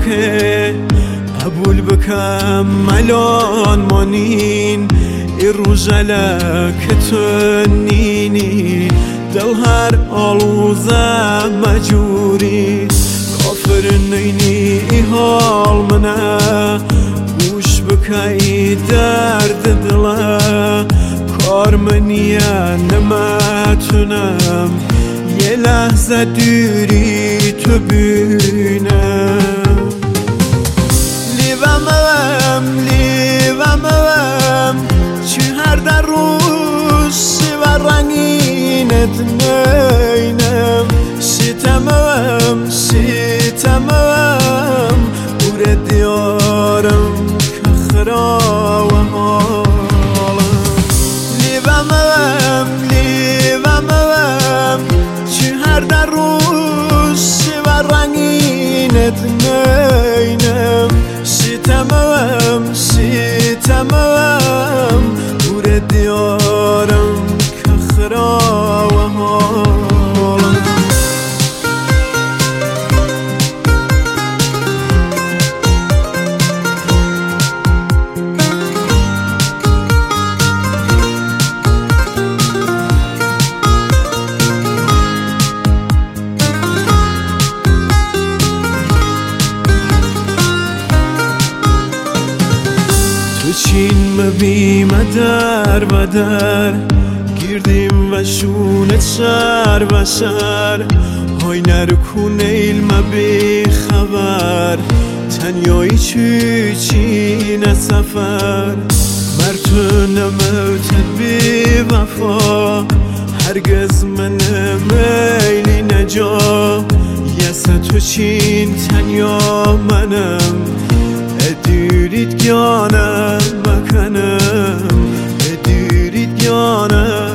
که قبول بکم ملان مانین ای روزله که تو نینی دل هر آلوزه مجوری کافر نینی ای حال منه گوش بکی درد دله کار منیه نمتونم یه لحظه دوری تو بینم لیوامم چی هر در روز سیو رنگینت نینم سیتمم بور دیارم که خراب حالم لیوامم چی هر در روز سیو رنگینت نینم سیتمم بور دیارم که خراب حالم تو چین مبیم در و در گیردیم و شونت سر و سر های نرکون ایلم بی خبر تنیایی چین سفر مرتو نموتت بی وفا هرگز من میلی نجا یسه تو چین تنیا منم ادیرید گانم مکنم ادیرید گانم